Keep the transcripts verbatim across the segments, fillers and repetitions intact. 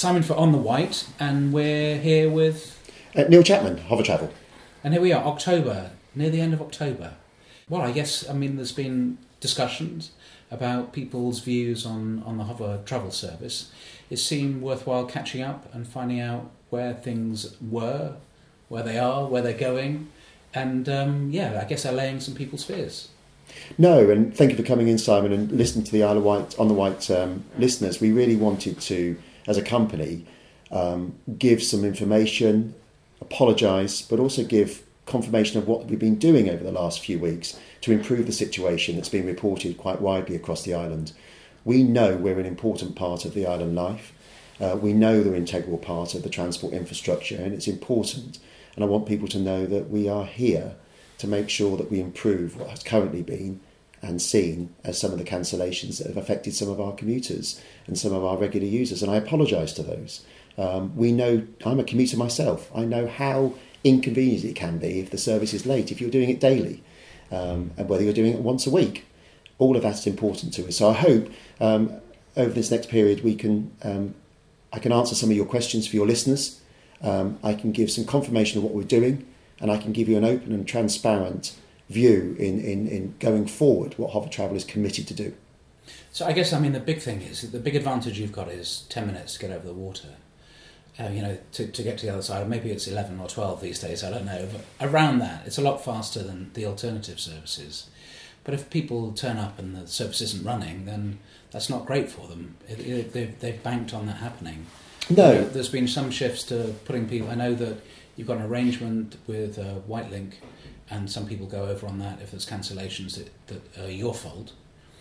Simon for On the White, and we're here with... Uh, Neil Chapman, Hover Travel. And here we are, October, near the end of October. Well, I guess, I mean, there's been discussions about people's views on, on the Hover Travel service. It seemed worthwhile catching up and finding out where things were, where they are, where they're going, and, um, yeah, I guess allaying some people's fears. No, and thank you for coming in, Simon, and listening to the Isle of Wight, On the White um, listeners. We really wanted to, as a company, um, give some information, apologise, but also give confirmation of what we've been doing over the last few weeks to improve the situation that's been reported quite widely across the island. We know we're an important part of the island life. Uh, we know they're an integral part of the transport infrastructure, and it's important. And I want people to know that we are here to make sure that we improve what has currently been and seen as some of the cancellations that have affected some of our commuters and some of our regular users. And I apologise to those. Um, we know, I'm a commuter myself, I know how inconvenient it can be if the service is late, if you're doing it daily, um, and whether you're doing it once a week. All of that's important to us. So I hope um, over this next period we can, um, I can answer some of your questions for your listeners. Um, I can give some confirmation of what we're doing, and I can give you an open and transparent view in, in, in going forward what Hover Travel is committed to do. So I guess, I mean, the big thing is, the big advantage you've got is ten minutes to get over the water. Uh, you know, to, to get to the other side. Maybe it's eleven or twelve these days, I don't know. But around that, it's a lot faster than the alternative services. But if people turn up and the service isn't running, then that's not great for them. It, it, they've, they've banked on that happening. No. You know, there's been some shifts to putting people... I know that you've got an arrangement with uh, Whitelink, and some people go over on that if there's cancellations that, that are your fault.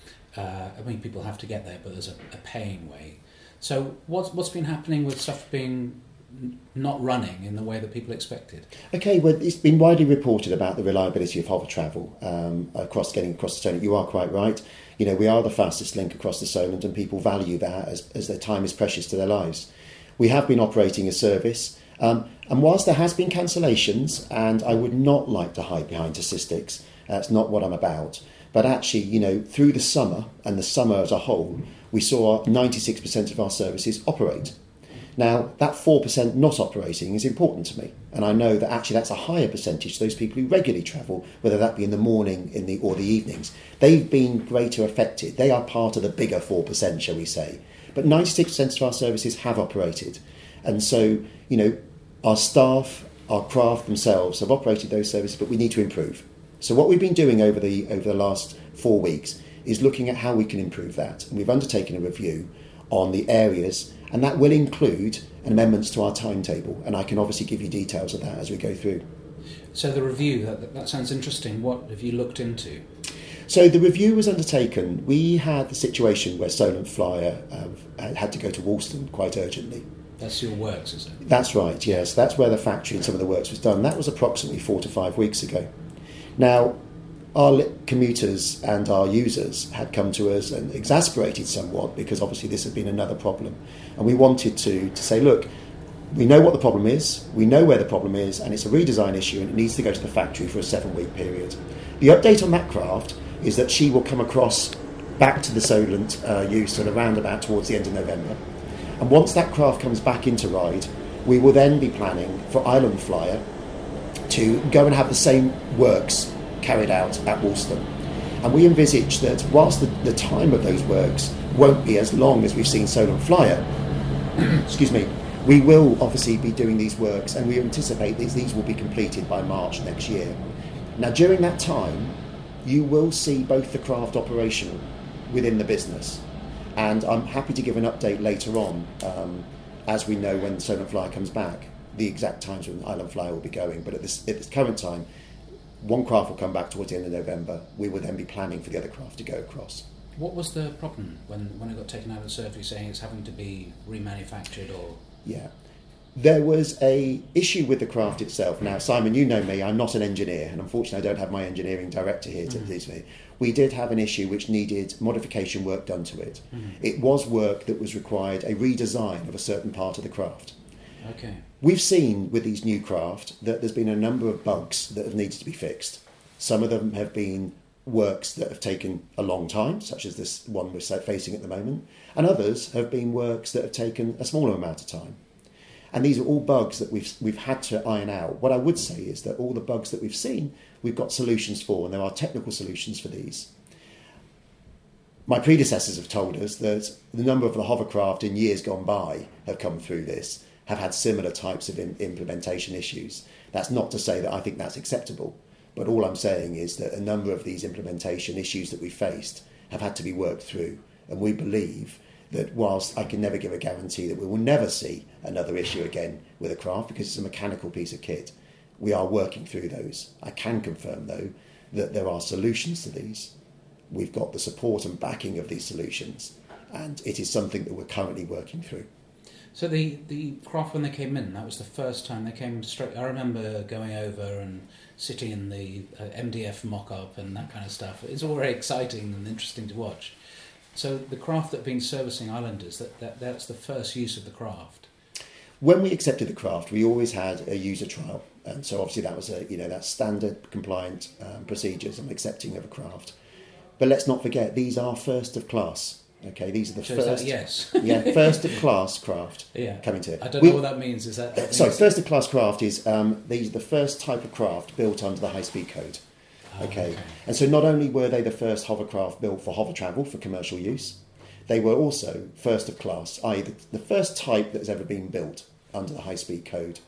Uh, I mean, people have to get there, but there's a, a paying way. So what's, what's been happening with stuff being n- not running in the way that people expected? Okay, well, it's been widely reported about the reliability of Hover Travel um, across getting across the Solent. You are quite right. You know, we are the fastest link across the Solent, and people value that as, as their time is precious to their lives. We have been operating a service, um, and whilst there has been cancellations, and I would not like to hide behind statistics, that's not what I'm about, but actually, you know, through the summer, and the summer as a whole, we saw ninety-six percent of our services operate. Now, that four percent not operating is important to me, and I know that actually that's a higher percentage to those people who regularly travel, whether that be in the morning in the or the evenings. They've been greater affected. They are part of the bigger four percent, shall we say. But ninety-six percent of our services have operated. And so, you know, our staff, our craft themselves have operated those services, but we need to improve. So what we've been doing over the over the last four weeks is looking at how we can improve that. And we've undertaken a review on the areas, and that will include amendments to our timetable. And I can obviously give you details of that as we go through. So the review, that, that sounds interesting. What have you looked into? So the review was undertaken. We had the situation where Solent Flyer uh, had to go to Woolston quite urgently. That's your works, is it? That's right, yes. That's where the factory and some of the works was done. That was approximately four to five weeks ago. Now, our commuters and our users had come to us and exasperated somewhat because obviously this had been another problem. And we wanted to, to say, look, we know what the problem is, we know where the problem is, and it's a redesign issue and it needs to go to the factory for a seven-week period. The update on that craft is that she will come across back to the Solent uh, use at around about towards the end of November. And once that craft comes back into ride, we will then be planning for Island Flyer to go and have the same works carried out at Woolston. And we envisage that whilst the, the time of those works won't be as long as we've seen Solent Flyer, excuse me, we will obviously be doing these works, and we anticipate these, these will be completed by March next year. Now, during that time, you will see both the craft operational within the business. And I'm happy to give an update later on, um, as we know when Solent Flyer comes back, the exact times when Island Flyer will be going. But at this, at this current time, one craft will come back towards the end of November. We will then be planning for the other craft to go across. What was the problem when, when it got taken out of the service, saying it's having to be remanufactured or... Yeah. There was a issue with the craft itself. Now, Simon, you know me, I'm not an engineer, and unfortunately I don't have my engineering director here to teach mm. me. We did have an issue which needed modification work done to it. Mm. It was work that was required a redesign of a certain part of the craft. Okay. We've seen with these new craft that there's been a number of bugs that have needed to be fixed. Some of them have been works that have taken a long time, such as this one we're facing at the moment, and others have been works that have taken a smaller amount of time. And these are all bugs that we've we've had to iron out. What I would say is that all the bugs that we've seen, we've got solutions for, and there are technical solutions for these. My predecessors have told us that the number of the hovercraft in years gone by have come through this, have had similar types of in, implementation issues. That's not to say that I think that's acceptable, but all I'm saying is that a number of these implementation issues that we faced have had to be worked through, and we believe that whilst I can never give a guarantee that we will never see another issue again with a craft because it's a mechanical piece of kit, we are working through those. I can confirm, though, that there are solutions to these. We've got the support and backing of these solutions, and it is something that we're currently working through. So the, the craft, when they came in, that was the first time they came straight. I remember going over and sitting in the uh, M D F mock-up and that kind of stuff. It's all very exciting and interesting to watch. So the craft that have been servicing islanders, that, that that's the first use of the craft. When we accepted the craft, we always had a user trial, and so obviously that was a you know that's standard compliant um, procedures and accepting of a craft. But let's not forget, these are first of class. Okay, these are the so first. Is that, yes. yeah, first of class craft. Yeah. Coming to it. I don't we, know what that means. Is that? that sorry, means... first of class craft is um, these are the first type of craft built under the high speed code. Oh, okay. okay, and so not only were they the first hovercraft built for hover travel for commercial use, they were also first of class, that is, the, the first type that has ever been built under the high speed code.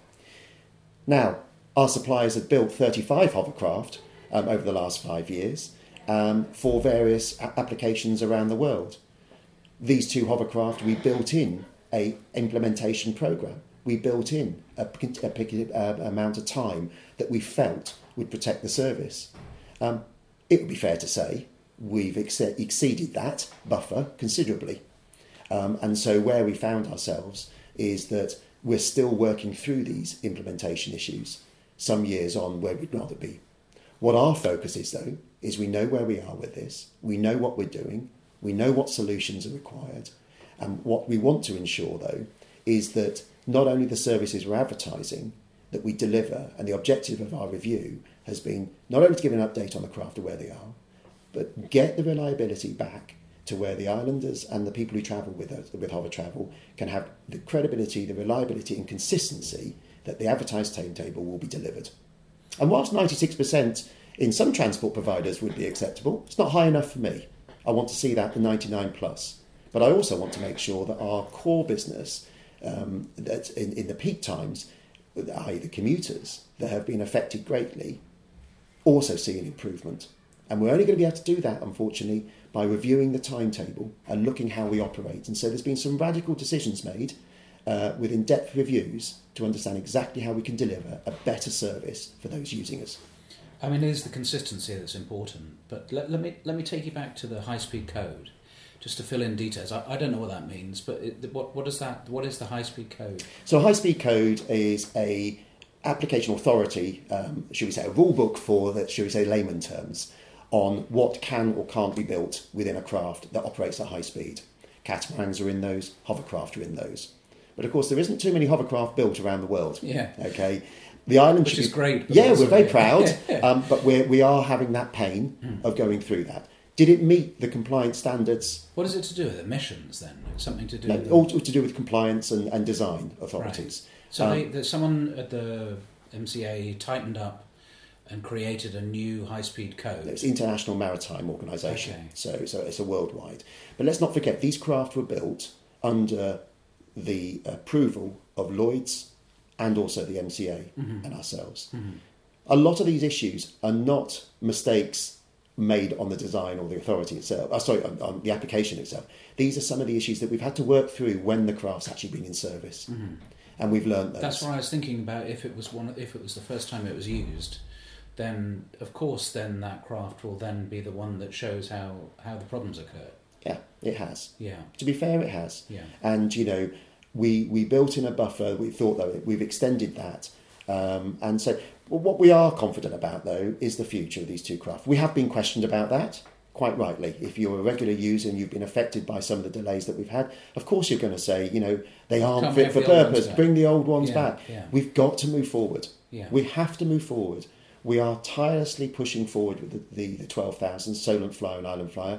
Now, our suppliers have built thirty-five hovercraft um, over the last five years um, for various a- applications around the world. These two hovercraft, we built in a implementation program. We built in a, a, a amount of time that we felt would protect the service. Um, it would be fair to say we've ex- exceeded that buffer considerably. Um, and so where we found ourselves is that we're still working through these implementation issues some years on where we'd rather be. What our focus is, though, is we know where we are with this, we know what we're doing, we know what solutions are required, and what we want to ensure, though, is that not only the services we're advertising that we deliver, and the objective of our review has been not only to give an update on the craft of where they are, but get the reliability back to where the islanders and the people who travel with us, with Hover Travel can have the credibility, the reliability and consistency that the advertised timetable will be delivered. And whilst ninety-six percent in some transport providers would be acceptable, it's not high enough for me. I want to see that the ninety-nine plus. But I also want to make sure that our core business, um, that in, in the peak times, that is the commuters that have been affected greatly, also see an improvement. And we're only going to be able to do that, unfortunately, by reviewing the timetable and looking how we operate. And so there's been some radical decisions made uh, with in-depth reviews to understand exactly how we can deliver a better service for those using us. I mean, it is the consistency that's important. But let, let me let me take you back to the high-speed code, just to fill in details. I, I don't know what that means, but it, what what is that? What is the high-speed code? So, high-speed code is a application authority, um, should we say, a rule book for that, should we say, layman terms, on what can or can't be built within a craft that operates at high speed. Catamarans are in those, hovercraft are in those. But of course, there isn't too many hovercraft built around the world. Yeah. Okay. The island Which should is be, great. Yeah, also, we're very yeah. proud, um, but we're, we are having that pain mm. of going through that. Did it meet the compliance standards? What is it to do with emissions then? Something to do No, with... all to do with compliance and, and design authorities. Right. So um, they, there's someone at the M C A tightened up and created a new high-speed code. It's International Maritime Organisation, okay. so, so it's a worldwide. But let's not forget, these craft were built under the approval of Lloyd's and also the M C A mm-hmm. and ourselves. Mm-hmm. A lot of these issues are not mistakes made on the design or the authority itself, oh, sorry, on, on the application itself. These are some of the issues that we've had to work through when the craft's actually been in service. Mm-hmm. And we've learned those. That's why I was thinking about if it was one, if it was the first time it was used, then of course then that craft will then be the one that shows how, how the problems occur. Yeah, it has. Yeah. To be fair, it has. Yeah. And, you know, we, we built in a buffer, we thought though we've extended that. Um, and so what we are confident about though is the future of these two craft. We have been questioned about that, quite rightly. If you're a regular user and you've been affected by some of the delays that we've had, of course you're going to say, you know, they aren't Can't fit for the purpose, bring the old ones yeah, back. Yeah. We've got to move forward. Yeah. We have to move forward. We are tirelessly pushing forward with the, the, the twelve thousand Solent Flyer and Island Flyer.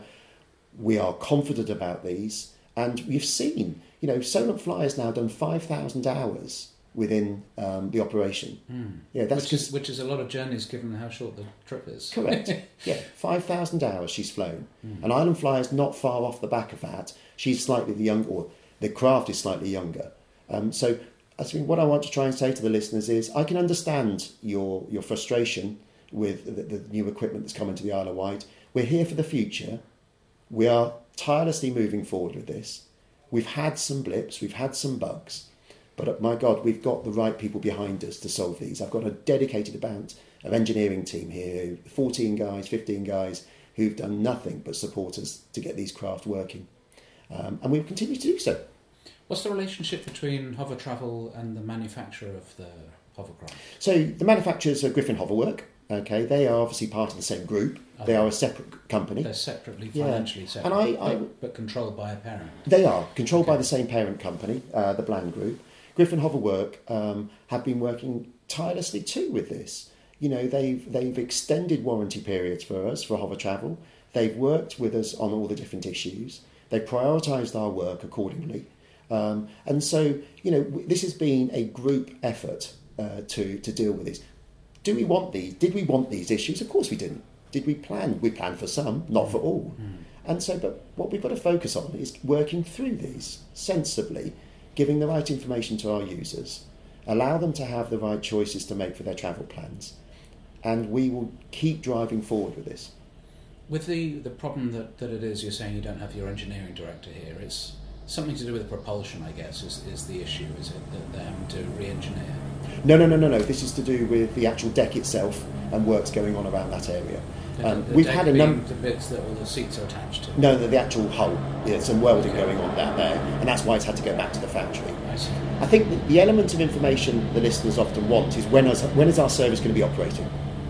We are confident about these, and we've seen, you know, Solent Flyer has now done five thousand hours within um, the operation. Mm. Yeah, that's which just is which is a lot of journeys given how short the trip is. correct. Yeah, five thousand hours she's flown, Mm. and Island Flyer is not far off the back of that. She's slightly the younger, or the craft is slightly younger. Um, so, I think what I want to try and say to the listeners is, I can understand your your frustration with the, the new equipment that's coming to the Isle of Wight. We're here for the future. We are tirelessly moving forward with this. We've had some blips, we've had some bugs, but uh, my God, we've got the right people behind us to solve these. I've got a dedicated amount of engineering team here, fourteen guys, fifteen guys, who've done nothing but support us to get these craft working. Um, and we'll continue to do so. What's the relationship between Hover Travel and the manufacturer of the hovercraft? So the manufacturers are Griffin Hoverwork. Okay, they are obviously part of the same group. Okay. They are a separate company. They're separately, Yeah. financially separate, And I- I- but, but controlled by a parent. They are controlled by Okay. the same parent company, uh, the Bland Group. Griffin Hoverwork um, have been working tirelessly too with this. You know, they've they've extended warranty periods for us for Hover Travel. They've worked with us on all the different issues. They prioritised our work accordingly, um, and so you know w- this has been a group effort uh, to to deal with this. Do we want these? Did we want these issues? Of course we didn't. Did we plan? We planned for some, not for all. Mm. And so, but what we've got to focus on is working through these sensibly, giving the right information to our users, allow them to have the right choices to make for their travel plans, and we will keep driving forward with this. With the, the problem that, that it is, you're saying you don't have your engineering director here, it's something to do with propulsion, I guess, is, is the issue, is it, that they're having to re-engineer? No, no, no, no, no. This is to do with the actual deck itself and works going on around that area. The, Um, the we've deck had a being number. the bits that all the seats are attached to. No, the, the actual hull. Yeah, some welding Okay. going on down there, and that's why it's had to go back to the factory. I see. I think that the element of information the listeners often want is when is, when is our service going to be operating?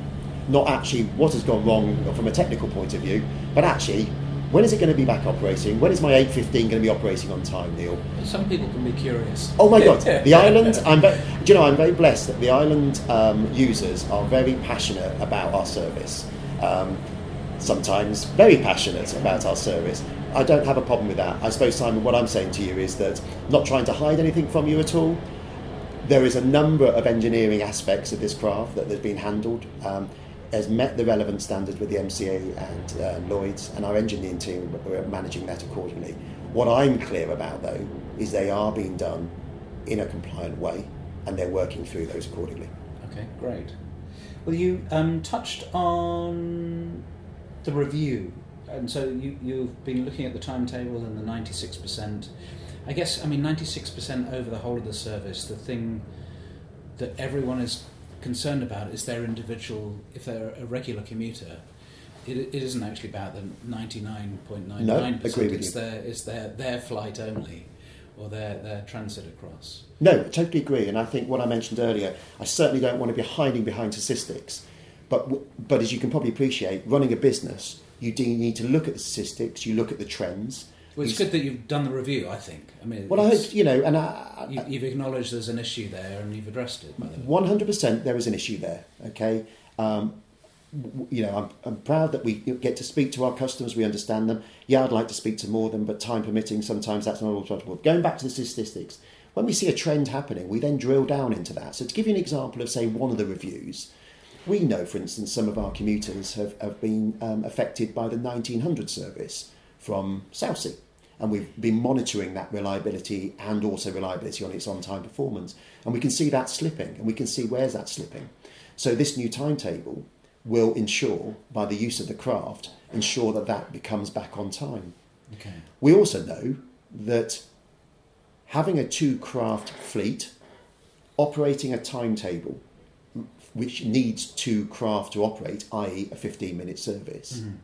Not actually what has gone wrong from a technical point of view, but actually when is it going to be back operating? When is my eight fifteen going to be operating on time, Neil? Some people can be curious. Oh my God, the island, I'm very, do you know, I'm very blessed that the island um, users are very passionate about our service. Um, sometimes very passionate about our service. I don't have a problem with that. I suppose, Simon, what I'm saying to you is that not trying to hide anything from you at all. There is a number of engineering aspects of this craft that has been handled, um, has met the relevant standards with the M C A and uh, Lloyds, and our engineering team are managing that accordingly. What I'm clear about, though, is they are being done in a compliant way, and they're working through those accordingly. Okay, great. Well, you um, touched on the review, and so you, you've been looking at the timetable and the ninety-six percent. I guess, I mean, ninety-six percent over the whole of the service, the thing that everyone is concerned about is their individual, if they're a regular commuter, it, it isn't actually about the ninety-nine point nine nine percent, No, agree with it's, you. their, it's their, their flight only, or their, their transit across. No, I totally agree, and I think what I mentioned earlier, I certainly don't want to be hiding behind statistics, but w- but as you can probably appreciate, running a business, you do need to look at the statistics, you look at the trends. Well, it's you good that you've done the review, I think. I mean, Well, I it's- hope, you know, and I, You, you've acknowledged there's an issue there and you've addressed it, by the way. one hundred percent there is an issue there, okay? Um, w- you know, I'm, I'm proud that we get to speak to our customers, we understand them. Yeah, I'd like to speak to more of them, but time permitting, sometimes that's not always possible. Going back to the statistics, when we see a trend happening, we then drill down into that. So to give you an example of, say, one of the reviews, we know, for instance, some of our commuters have, have been um, affected by the nineteen hundred service from Southsea. And we've been monitoring that reliability and also reliability on its on-time performance. And we can see that slipping, and we can see where's that slipping. So this new timetable will ensure, by the use of the craft, ensure that that becomes back on time. Okay. We also know that having a two-craft fleet operating a timetable which needs two craft to operate, that is a fifteen-minute service, Mm-hmm.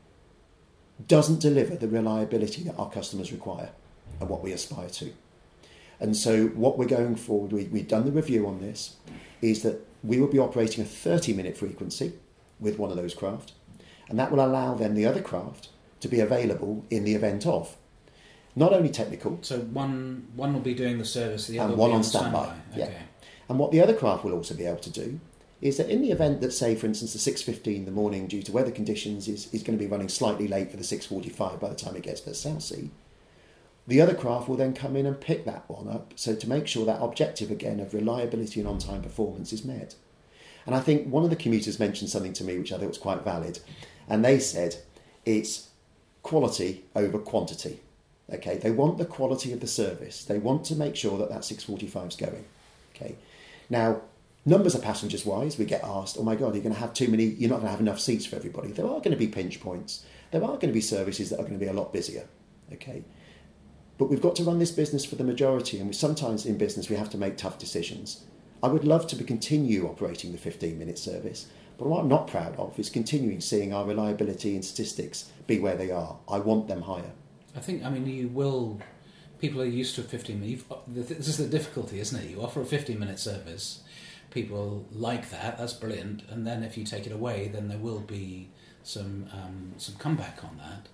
doesn't deliver the reliability that our customers require and what we aspire to. And so what we're going forward, we, we've done the review on this, is that we will be operating a thirty-minute frequency with one of those craft, and that will allow then the other craft to be available in the event of. Not only technical, So one one will be doing the service, the other and will one be on on standby. standby. Yeah. Okay. And what the other craft will also be able to do is that in the event that, say, for instance, the six fifteen in the morning, due to weather conditions, is, is going to be running slightly late for the six forty-five by the time it gets to the Southsea, the other craft will then come in and pick that one up, so to make sure that objective, again, of reliability and on-time performance is met. And I think one of the commuters mentioned something to me which I thought was quite valid, and they said it's quality over quantity. Okay, they want the quality of the service. They want to make sure that that six forty-five is going. Okay, now, numbers of passengers wise, we get asked, oh my God, you're going to have too many, you're not going to have enough seats for everybody. There are going to be pinch points. There are going to be services that are going to be a lot busier. Okay, but we've got to run this business for the majority, and we, sometimes in business we have to make tough decisions. I would love to be, continue operating the fifteen minute service, but what I'm not proud of is continuing seeing our reliability and statistics be where they are. I want them higher. I think, I mean, you will, people are used to fifteen minutes. This is the difficulty, isn't it? You offer a fifteen minute service, people like that, that's brilliant, and then if you take it away, then there will be some um, some comeback on that.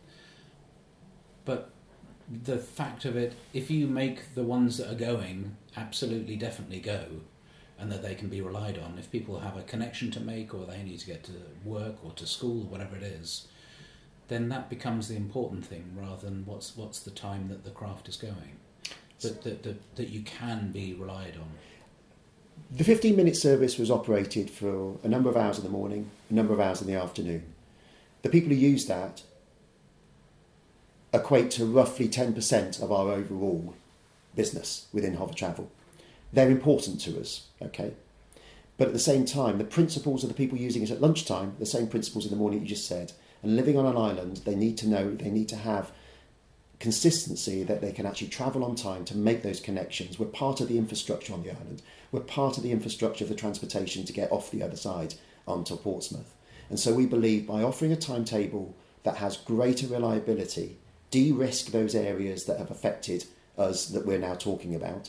But the fact of it, if you make the ones that are going absolutely definitely go, and that they can be relied on, if people have a connection to make, or they need to get to work or to school or whatever it is, then that becomes the important thing rather than what's what's the time that the craft is going. That that that, that you can be relied on. The fifteen minute service was operated for a number of hours in the morning, a number of hours in the afternoon. The people who use that equate to roughly ten percent of our overall business within Hover Travel. They're important to us, okay? But at the same time, the principles of the people using it at lunchtime, the same principles in the morning you just said, and living on an island, they need to know, they need to have consistency that they can actually travel on time to make those connections. We're part of the infrastructure on the island. We're part of the infrastructure of the transportation to get off the other side onto Portsmouth. And so we believe by offering a timetable that has greater reliability, de-risk those areas that have affected us that we're now talking about,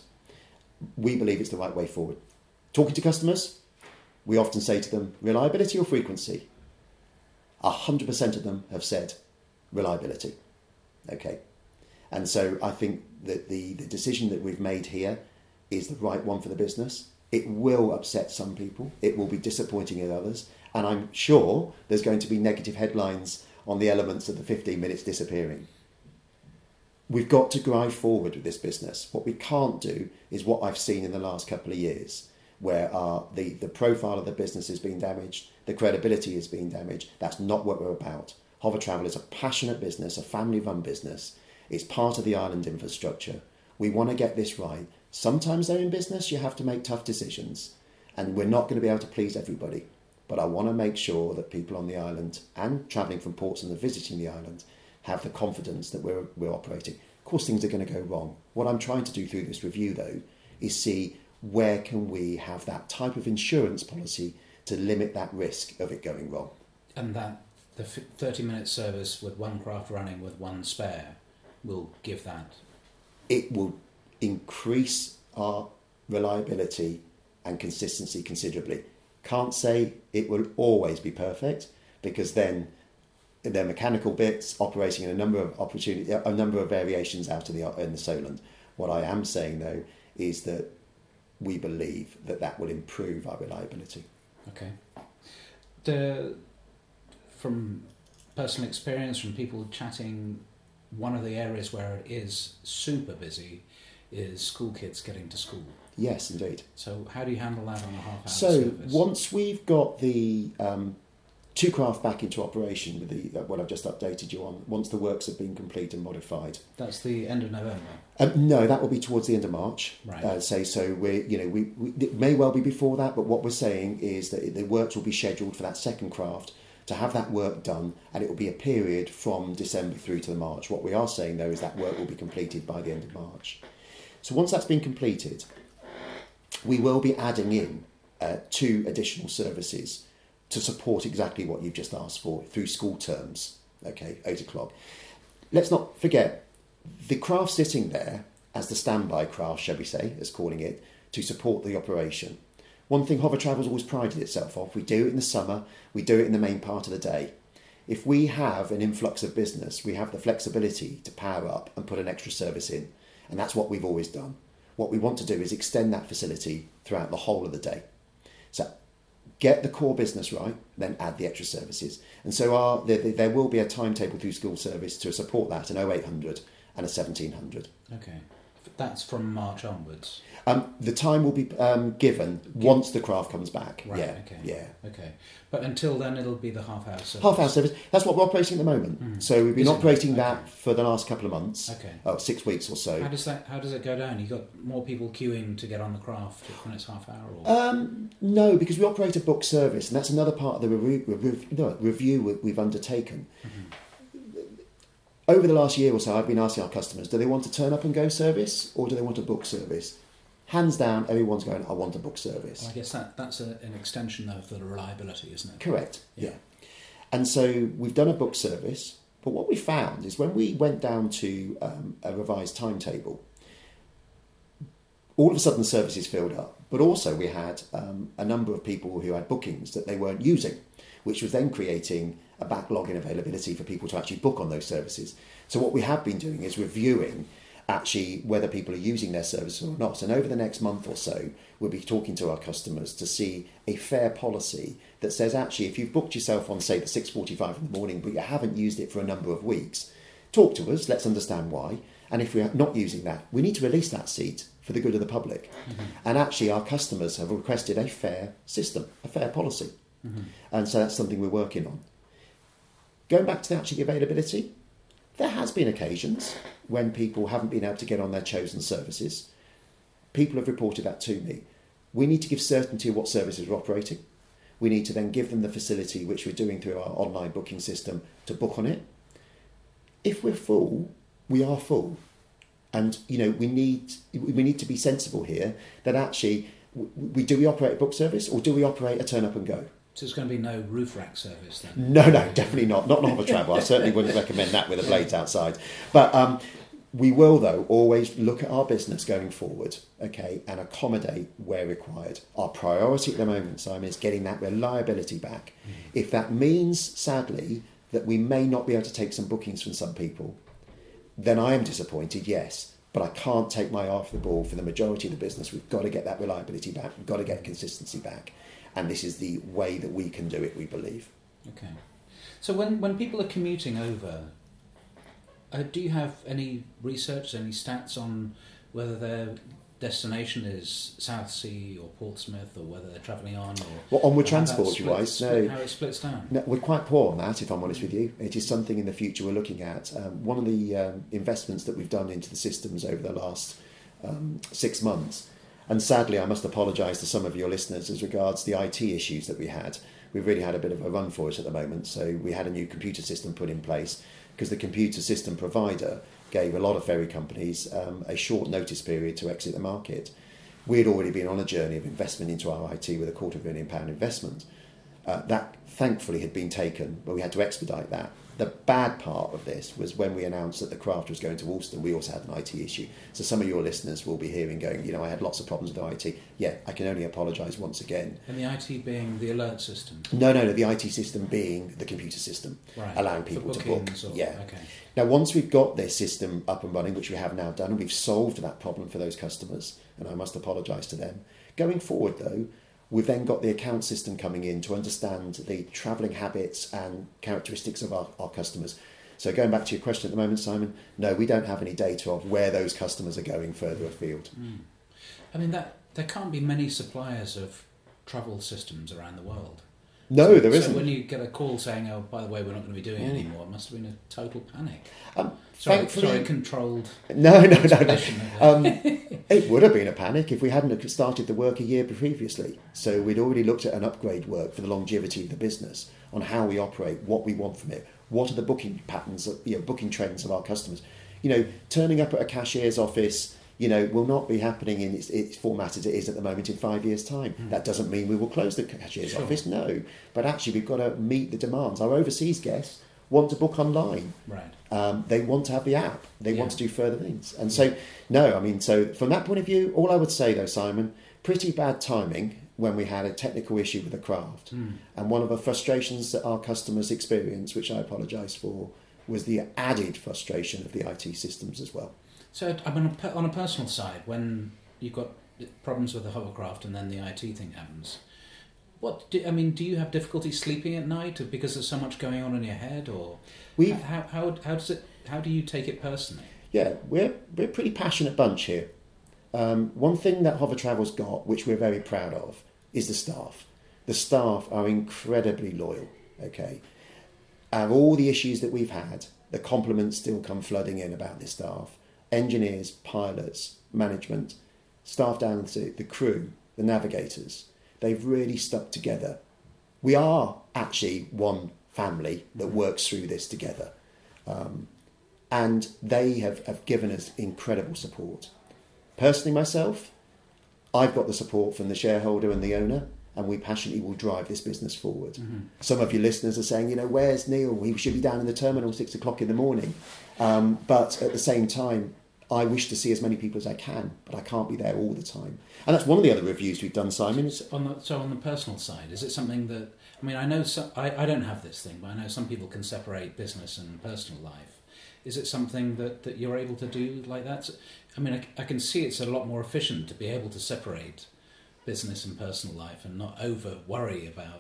we believe it's the right way forward. Talking to customers, we often say to them, reliability or frequency? one hundred percent of them have said reliability. Okay. And so I think that the, the decision that we've made here is the right one for the business. It will upset some people. It will be disappointing in others. And I'm sure there's going to be negative headlines on the elements of the fifteen minutes disappearing. We've got to drive forward with this business. What we can't do is what I've seen in the last couple of years, where our, the, the profile of the business has been damaged, the credibility has been damaged. That's not what we're about. Hover Travel is a passionate business, a family-run business. It's part of the island infrastructure. We want to get this right. Sometimes though in business you have to make tough decisions, and we're not going to be able to please everybody. But I want to make sure that people on the island and travelling from Portsmouth and visiting the island have the confidence that we're we're operating. Of course, things are going to go wrong. What I'm trying to do through this review, though, is see where can we have that type of insurance policy to limit that risk of it going wrong. And that the thirty-minute service with one craft running with one spare will give that. It will increase our reliability and consistency considerably. Can't say it will always be perfect, because then they're mechanical bits operating in a number of opportunity, a number of variations out of the in the Solent. What I am saying though is that we believe that that will improve our reliability. Okay. The, from personal experience, from people chatting, one of the areas where it is super busy is school kids getting to school. Yes, indeed. So how do you handle that on a half-hour so service? So once we've got the um, two craft back into operation with the uh, what I've just updated you on, once the works have been complete and modified. That's the end of November? Um, no, that will be towards the end of March. Right. Uh, say so we're you know we, we it may well be before that, but what we're saying is that the works will be scheduled for that second craft to have that work done, and it will be a period from December through to the March. What we are saying though is that work will be completed by the end of March. So once that's been completed, we will be adding in uh, two additional services to support exactly what you've just asked for through school terms, okay, eight o'clock. Let's not forget, the craft sitting there as the standby craft, shall we say, as calling it, to support the operation. One thing Hover Travel's always prided itself off, we do it in the summer, we do it in the main part of the day. If we have an influx of business, we have the flexibility to power up and put an extra service in, and that's what we've always done. What we want to do is extend that facility throughout the whole of the day. So get the core business right, then add the extra services. And so our, there, there will be a timetable through School Service to support that, an oh eight hundred and a seventeen hundred. Okay. That's from March onwards? Um, the time will be um, given once the craft comes back. Right, yeah, okay. Yeah. Okay. But until then, it'll be the half-hour service? Half-hour service. That's what we're operating at the moment. Mm. So we've been Is operating okay. that for the last couple of months. Okay. Oh, six weeks or so. How does that? How does it go down? You got more people queuing to get on the craft when it's half hour, or um, no, because we operate a book service, and that's another part of the re- re- no, review we've undertaken. Mm-hmm. Over the last year or so, I've been asking our customers: do they want a turn up and go service, or do they want a book service? Hands down, everyone's going, I want a book service. Well, I guess that that's a, an extension of the reliability, isn't it? Correct. Yeah. yeah. And so we've done a book service. But what we found is when we went down to um, a revised timetable, all of a sudden the services filled up. But also we had um, a number of people who had bookings that they weren't using, which was then creating a backlog in availability for people to actually book on those services. So what we have been doing is reviewing actually whether people are using their services or not. And over the next month or so, we'll be talking to our customers to see a fair policy that says, actually, if you've booked yourself on, say, the six forty-five in the morning, but you haven't used it for a number of weeks, talk to us, let's understand why. And if we're not using that, we need to release that seat for the good of the public. Mm-hmm. And actually, our customers have requested a fair system, a fair policy. Mm-hmm. And so that's something we're working on. Going back to the actual availability, there has been occasions when people haven't been able to get on their chosen services. People have reported that to me. We need to give certainty of what services are operating. We need to then give them the facility, which we're doing through our online booking system, to book on it. If we're full, we are full. And, you know, we need we need to be sensible here that actually, we do we operate a book service or do we operate a turn up and go? So there's going to be no roof rack service then? No, no, definitely not. Not Hover Travel. I certainly wouldn't recommend that with the blades outside. But um, we will, though, always look at our business going forward, okay, and accommodate where required. Our priority at the moment, Simon, is getting that reliability back. Mm. If that means, sadly, that we may not be able to take some bookings from some people, then I am disappointed, yes. But I can't take my eye off the ball for the majority of the business. We've got to get that reliability back. We've got to get consistency back. And this is the way that we can do it, we believe. Okay. So when, when people are commuting over, uh, do you have any research, any stats on whether their destination is Southsea or Portsmouth, or whether they're travelling on? Or well, onward how transport, that you split, wise. split, No, how it splits down? no, we're quite poor on that, if I'm honest with you. It is something in the future we're looking at. Um, one of the um, investments that we've done into the systems over the last um, six months, and sadly I must apologise to some of your listeners as regards the I T issues that we had. We've really had a bit of a run for it at the moment. So we had a new computer system put in place because the computer system provider gave a lot of ferry companies um, a short notice period to exit the market. We had already been on a journey of investment into our I T with a quarter of a million pound investment. Uh, that thankfully had been taken, but we had to expedite that. The bad part of this was when we announced that the craft was going to Alston, we also had an I T issue. So some of your listeners will be hearing going, you know, I had lots of problems with the I T. Yeah, I can only apologise once again. And the I T being the alert system? No, no, no, the I T system being the computer system, right. allowing people to book. Or, yeah. Okay. Now, once we've got this system up and running, which we have now done, and we've solved that problem for those customers, and I must apologise to them. Going forward, though, we've then got the account system coming in to understand the travelling habits and characteristics of our, our customers. So going back to your question at the moment, Simon, no, we don't have any data of where those customers are going further afield. Mm. I mean, that there can't be many suppliers of travel systems around the world. No, so, there isn't. So when you get a call saying, oh, by the way, we're not going to be doing it anymore, it must have been a total panic. Um, sorry, thankfully, sorry, controlled... No, no, no, no. Um, it. it would have been a panic if we hadn't started the work a year previously. So we'd already looked at an upgrade work for the longevity of the business, on how we operate, what we want from it, what are the booking patterns, of, you know, booking trends of our customers. You know, turning up at a cashier's office, you know, will not be happening in its, its format as it is at the moment in five years' time. Mm. That doesn't mean we will close the cashier's sure. office, no. But actually, we've got to meet the demands. Our overseas guests want to book online. Right. Um, they want to have the app. They yeah. want to do further things. And so, no, I mean, so from that point of view, all I would say, though, Simon, pretty bad timing when we had a technical issue with the craft. Mm. And one of the frustrations that our customers experienced, which I apologise for, was the added frustration of the I T systems as well. So, I mean, on a personal side, when you've got problems with the hovercraft and then the I T thing happens, What do, I mean, do you have difficulty sleeping at night because there's so much going on in your head, or we how, how how does it? How do you take it personally? Yeah, we're we're a pretty passionate bunch here. Um, one thing that Hover Travel's got, which we're very proud of, is the staff. The staff are incredibly loyal. Okay, and all the issues that we've had, the compliments still come flooding in about the staff. Engineers, pilots, management, staff down to the crew, the navigators. They've really stuck together. We are actually one family that works through this together. Um, and they have, have given us incredible support. Personally, myself, I've got the support from the shareholder and the owner, and we passionately will drive this business forward. Mm-hmm. Some of your listeners are saying, you know, where's Neil? He should be down in the terminal six o'clock in the morning. Um, but at the same time, I wish to see as many people as I can, but I can't be there all the time. And that's one of the other reviews we've done, Simon. Is on the, so on the personal side, is it something that, I mean, I know, so, I, I don't have this thing, but I know some people can separate business and personal life. Is it something that, that you're able to do like that? I mean, I, I can see it's a lot more efficient to be able to separate business and personal life and not over worry about.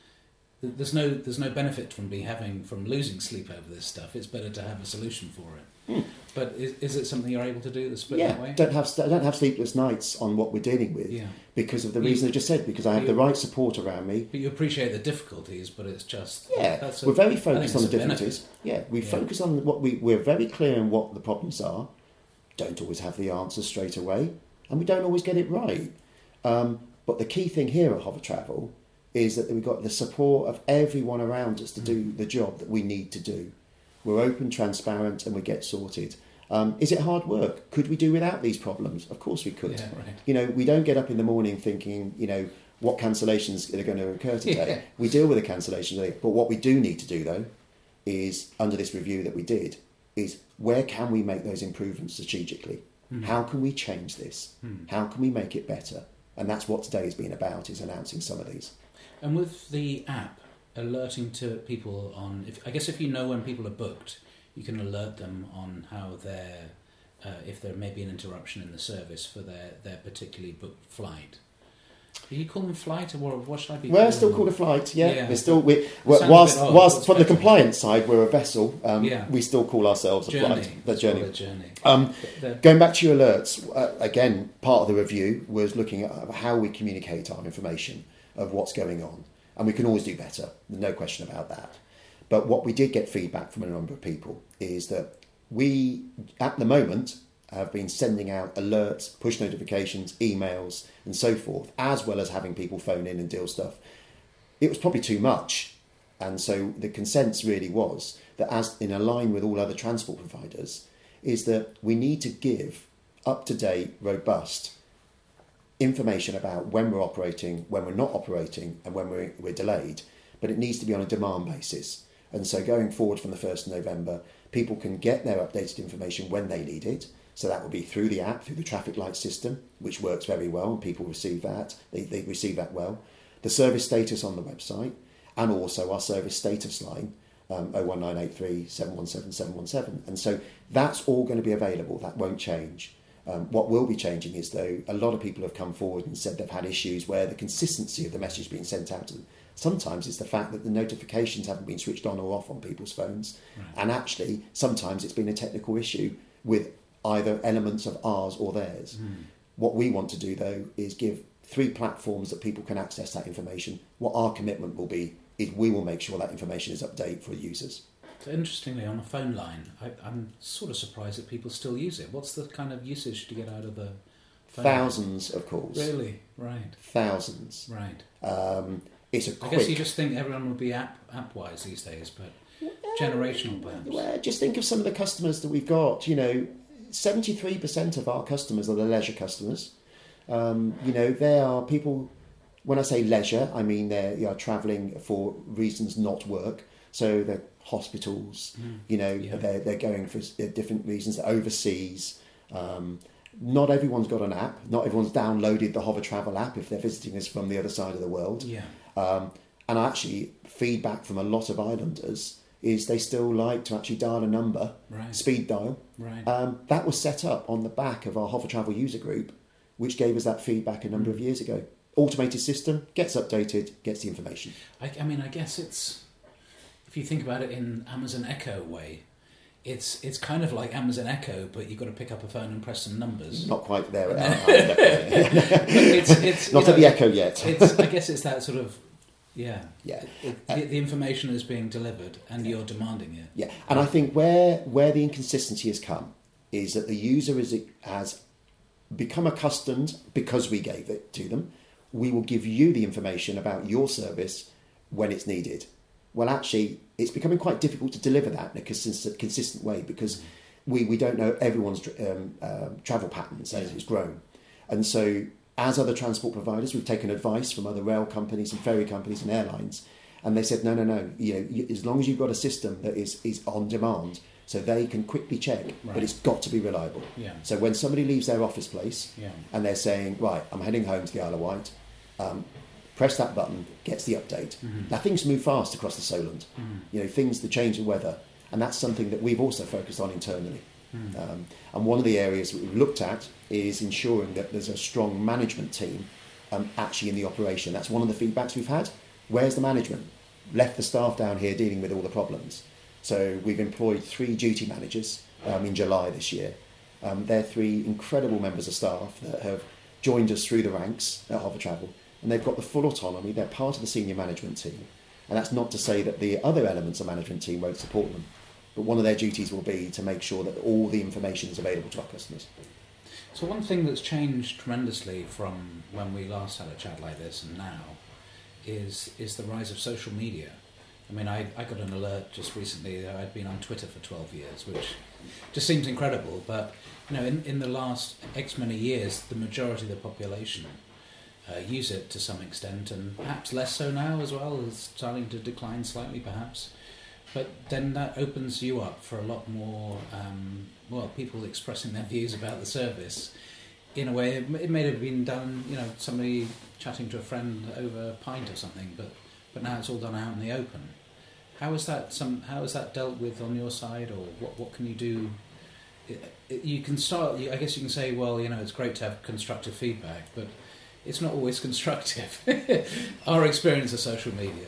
There's no there's no benefit from be having from losing sleep over this stuff. It's better to have a solution for it. Mm. But is, is it something you're able to do? The split yeah, that way? don't have don't have sleepless nights on what we're dealing with. Yeah. Because of the You- reason I just said. Because I have you- the right support around me. But you appreciate the difficulties, but it's just Yeah, that's a, we're very I think focused on the it's a difficulties. benefit. Yeah, we Yeah. focus on what we we're very clear on what the problems are. Don't always have the answers straight away, and we don't always get it right. Um, but the key thing here at Hover Travel is that we've got the support of everyone around us to do the job that we need to do. We're open, transparent, and we get sorted. Um, is it hard work? Could we do without these problems? Of course we could. Yeah, right. You know, we don't get up in the morning thinking, you know, what cancellations are going to occur today. Yeah. We deal with the cancellations today. But what we do need to do, though, is, under this review that we did, is where can we make those improvements strategically? Mm. How can we change this? Mm. How can we make it better? And that's what today has been about, is announcing some of these. And with the app, alerting to people on, if, I guess if you know when people are booked, you can alert them on how they're, uh, if there may be an interruption in the service for their, their particularly booked flight. Do you call them flight, or what should I be? We're still them? called a flight, yeah. Yeah. We're still, we, we're, Sounds a whilst, bit odd, whilst but from the it's better. compliance side, we're a vessel. Um, Yeah. We still call ourselves a Journey. flight. The It's journey. called a journey. Um, The- going back to your alerts, uh, again, part of the review was looking at how we communicate our information of what's going on. And we can always do better, no question about that. But what we did get feedback from a number of people is that we, at the moment, have been sending out alerts, push notifications, emails, and so forth, as well as having people phone in and deal stuff. It was probably too much. And so the consensus really was that, as in line with all other transport providers, is that we need to give up-to-date, robust information about when we're operating, when we're not operating, and when we're, we're delayed. But it needs to be on a demand basis. And so going forward from the first of November, people can get their updated information when they need it. So that will be through the app, through the traffic light system, which works very well, and people receive that. They, they receive that well. The service status on the website, and also our service status line, um, oh one nine eight three, seven one seven, seven one seven. And so that's all going to be available. That won't change. Um, what will be changing is, though, a lot of people have come forward and said they've had issues where the consistency of the message being sent out to them. Sometimes it's the fact that the notifications haven't been switched on or off on people's phones. Right. And actually, sometimes it's been a technical issue with either elements of ours or theirs. Mm. What we want to do, though, is give three platforms that people can access that information. What our commitment will be is we will make sure that information is up to date for users. So interestingly, on a phone line, I, I'm sort of surprised that people still use it. What's the kind of usage to get out of the phone? Thousands of calls. Really? Right. Thousands. Right. Um, it's a I quick... guess you just think everyone would be app app-wise these days, but generational perhaps. Well, just think of some of the customers that we've got. You know, seventy-three percent of our customers are the leisure customers. Um, you know, they are people, when I say leisure, I mean they're you know, travelling for reasons not work. So they're hospitals, mm. you know, yeah. they're, they're going for different reasons, they're overseas. Um, not everyone's got an app. Not everyone's downloaded the Hover Travel app if they're visiting us from the other side of the world. Yeah. Um, and actually, feedback from a lot of islanders is they still like to actually dial a number, right. speed dial. Right. Um, that was set up on the back of our Hover Travel user group, which gave us that feedback a number mm. of years ago. automated system, gets updated, gets the information. I, I mean, I guess it's, if you think about it in Amazon Echo way, it's it's kind of like Amazon Echo, but you've got to pick up a phone and press some numbers. Not quite there. it's, it's, Not know, at the Echo yet. it's, I guess it's that sort of, yeah. Yeah. It, the, the information is being delivered and you're demanding it. Yeah, and I think where where the inconsistency has come is that the user is, has become accustomed, because we gave it to them, we will give you the information about your service when it's needed. Well, actually, it's becoming quite difficult to deliver that in a consistent, consistent way, because we, we don't know everyone's um, uh, travel patterns as it's grown. And so, as other transport providers, we've taken advice from other rail companies and ferry companies and airlines, and they said, no, no, no, you know, you, as long as you've got a system that is, is on demand, so they can quickly check, right. but it's got to be reliable. Yeah. So when somebody leaves their office place yeah. and they're saying, right, I'm heading home to the Isle of Wight, um, press that button, gets the update. Mm-hmm. Now, things move fast across the Solent. Mm-hmm. You know, things, the change of weather, and that's something that we've also focused on internally. Mm-hmm. Um, and one of the areas that we've looked at is ensuring that there's a strong management team um, actually in the operation. That's one of the feedbacks we've had. Where's the management? Left the staff down here dealing with all the problems. So we've employed three duty managers um, in July this year. Um, they're three incredible members of staff that have joined us through the ranks at Hover Travel, and they've got the full autonomy. They're part of the senior management team, and that's not to say that the other elements of the management team won't support them, but one of their duties will be to make sure that all the information is available to our customers. So one thing that's changed tremendously from when we last had a chat like this and now is is the rise of social media. I mean, I, I got an alert just recently that I'd been on Twitter for twelve years, which just seems incredible. But, you know, in, in the last X many years, the majority of the population uh, use it to some extent, and perhaps less so now as well. It's starting to decline slightly, perhaps. But then that opens you up for a lot more, um, well, people expressing their views about the service. In a way, it, it may have been done, you know, somebody chatting to a friend over a pint or something, but but now it's all done out in the open. How is that some? How is that dealt with on your side, or what? What can you do? It, it, you can start. I guess you can say, well, you know, it's great to have constructive feedback, but it's not always constructive. Our experience of social media.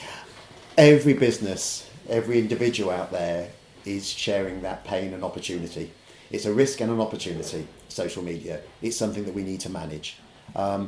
Every business, every individual out there is sharing that pain and opportunity. It's a risk and an opportunity. Social media. It's something that we need to manage. Um,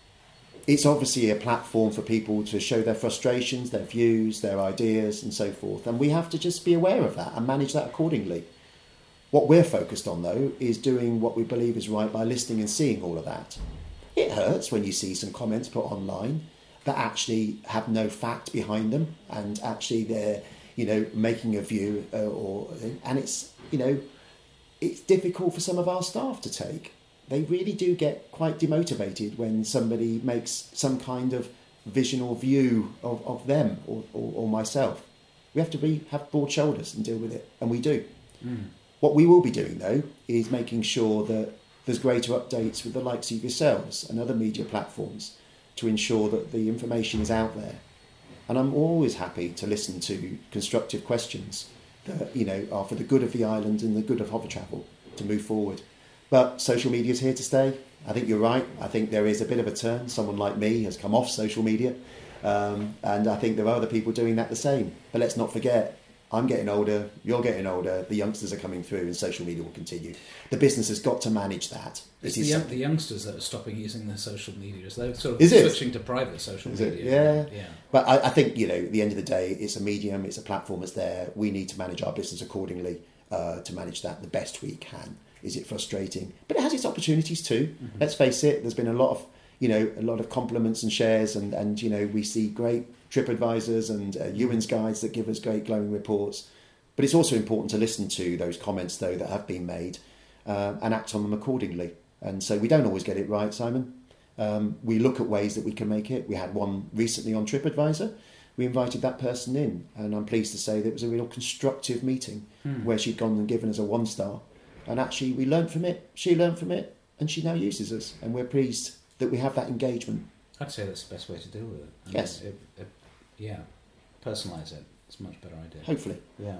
It's obviously a platform for people to show their frustrations, their views, their ideas and so forth. And we have to just be aware of that and manage that accordingly. What we're focused on, though, is doing what we believe is right by listening and seeing all of that. It hurts when you see some comments put online that actually have no fact behind them and actually they're, you know, making a view uh, or and it's, you know, it's difficult for some of our staff to take. They really do get quite demotivated when somebody makes some kind of vision or view of, of them or, or, or myself. We have to be have broad shoulders and deal with it, and we do. Mm. What we will be doing, though, is making sure that there's greater updates with the likes of yourselves and other media platforms to ensure that the information is out there. And I'm always happy to listen to constructive questions that, you know, are for the good of the island and the good of Hover Travel to move forward. But social media is here to stay. I think you're right. I think there is a bit of a turn. Someone like me has come off social media. Um, and I think there are other people doing that the same. But let's not forget, I'm getting older, you're getting older, the youngsters are coming through and social media will continue. The business has got to manage that. It's the, young, the youngsters that are stopping using their social media. So they're sort of is switching it? to private social is media. It? Yeah. yeah. But I, I think, you know, at the end of the day, it's a medium, it's a platform that's there. We need to manage our business accordingly uh, to manage that the best we can. Is it frustrating? But it has its opportunities too. Mm-hmm. Let's face it, there's been a lot of, you know, a lot of compliments and shares and, and you know, we see great TripAdvisors and uh, Ewan's guides that give us great glowing reports. But it's also important to listen to those comments, though, that have been made uh, and act on them accordingly. And so we don't always get it right, Simon. Um, we look at ways that we can make it. We had one recently on TripAdvisor. We invited that person in, and I'm pleased to say that it was a real constructive meeting mm. where she'd gone and given us a one star. And actually, we learned from it, she learned from it, and she now uses us. And we're pleased that we have that engagement. I'd say that's the best way to deal with it. I yes. Mean, it, it, yeah, personalise it. It's a much better idea. Hopefully. Yeah.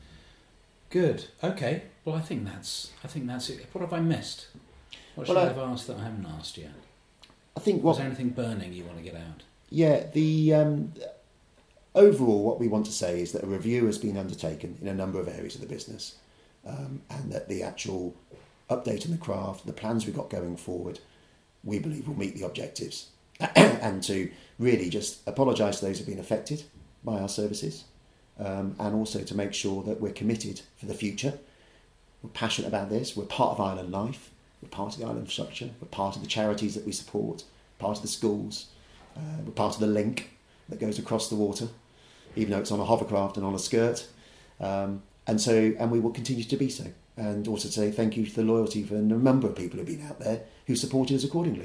Good. Okay. Well, I think that's I think that's it. What have I missed? What should well, I have asked that I haven't asked yet? I think Was what there anything burning you want to get out? yeah the um, overall what we want to say is that a review has been undertaken in a number of areas of the business, um, and that the actual update on the craft, the plans we've got going forward, we believe will meet the objectives, and to really just apologise to those who've been affected by our services, um, and also to make sure that we're committed for the future. We're passionate about this. We're part of Island life. We're part of the island infrastructure. We're part of the charities that we support, part of the schools. Uh, we're part of the link that goes across the water, even though it's on a hovercraft and on a skirt. Um, and so, and we will continue to be so. And also to say thank you for the loyalty for a number of people who've been out there who supported us accordingly.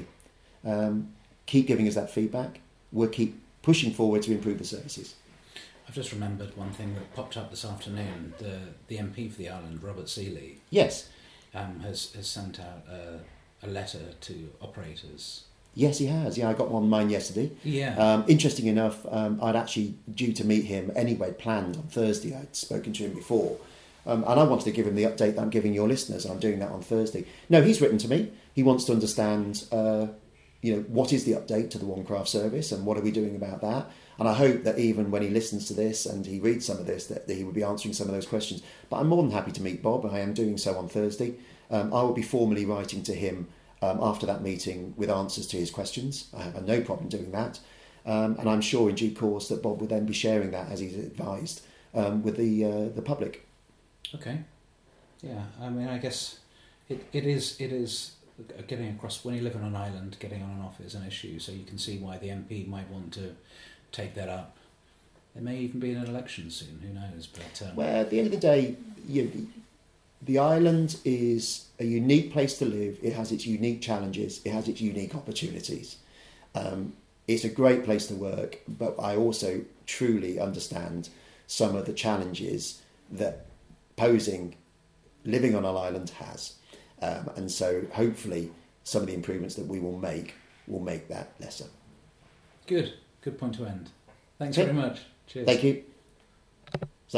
Um, keep giving us that feedback. We'll keep pushing forward to improve the services. I've just remembered one thing that popped up this afternoon. The the M P for the island, Robert Seeley, Yes. um, has, has sent out a, a letter to operators. Yes, he has. Yeah, I got one mine yesterday. Yeah. Um, interesting enough, um, I'd actually due to meet him anyway, planned on Thursday. I'd spoken to him before. Um, and I wanted to give him the update that I'm giving your listeners. I'm doing that on Thursday. No, he's written to me. He wants to understand, uh, you know, what is the update to the Onecraft service and what are we doing about that? And I hope that even when he listens to this and he reads some of this, that he will be answering some of those questions. But I'm more than happy to meet Bob. I am doing so on Thursday. Um, I will be formally writing to him um, after that meeting with answers to his questions. I have no problem doing that. Um, and I'm sure in due course that Bob will then be sharing that, as he's advised, um, with the uh, the public. Okay. Yeah, I mean, I guess it, it is it is getting across, when you live on an island, getting on and off is an issue, so you can see why the M P might want to take that up. There may even be an election soon, who knows? But um, Well, at the end of the day, you, the island is a unique place to live. It has its unique challenges. It has its unique opportunities. Um, it's a great place to work, but I also truly understand some of the challenges that posing living on an island has. Um, and so hopefully some of the improvements that we will make will make that lesser. Good. Good point to end. Thanks Okay. very much. Cheers. Thank you.